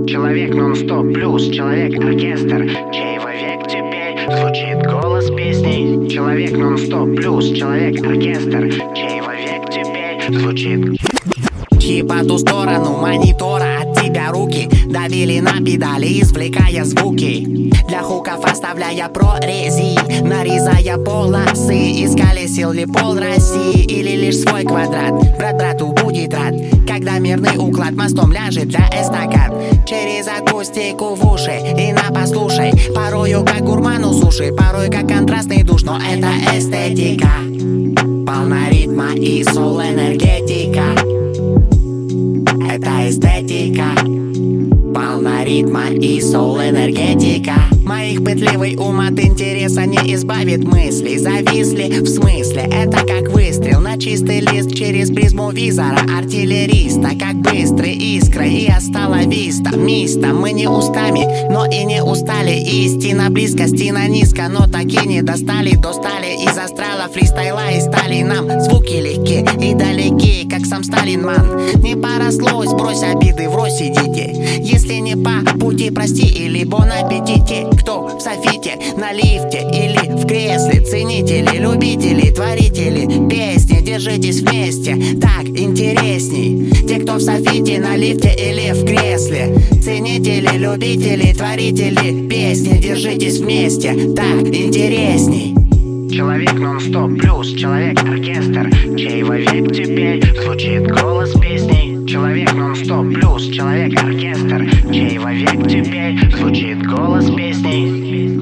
Человек нон-стоп плюс, человек-оркестр, чей вовек теперь звучит голос песни. Человек нон-стоп плюс, человек-оркестр, чей вовек теперь звучит. Чьи по ту сторону монитора от тебя руки давили на педали, извлекая звуки. Для хуков оставляя прорези, нарезая полосы. Искали сил ли пол России или лишь свой квадрат. Брат брату будет рад, когда мирный уклад мостом ляжет для эстакад. Через акустику в уши и на послушай. Порою как гурману суши, порой как контрастный душ. Но это эстетика, полна ритма и сол-энергетика. Это эстетика, полна ритма и соул-энергетика. Моих пытливый ум от интереса не избавит мысли. Зависли в смысле, это как выстрел на чистый лист через призму визора артиллериста. Как быстрые искры и остала виста. Мисто, мы не устами, но и не устали. Истина близко, стена низко, но таки не достали. Достали из астрала, фристайла и стали нам. Звуки легкие и далеки, как сам Сталинман. Не порослось, брось обиды, врозь идите. Если не по пути, прости или бон аппетите. Кто в софите, на лифте или в кресле. Ценители, любители, творители песни, держитесь вместе, так интересней. Те, кто в софите, на лифте или в кресле. Ценители, любители, творители песни, держитесь вместе, так интересней. Человек нон-стоп плюс, человек-оркестр, чей вовек теперь звучит голос песни. Человек нон-стоп плюс, человек-оркестр, чей вовек теперь звучит голос песни.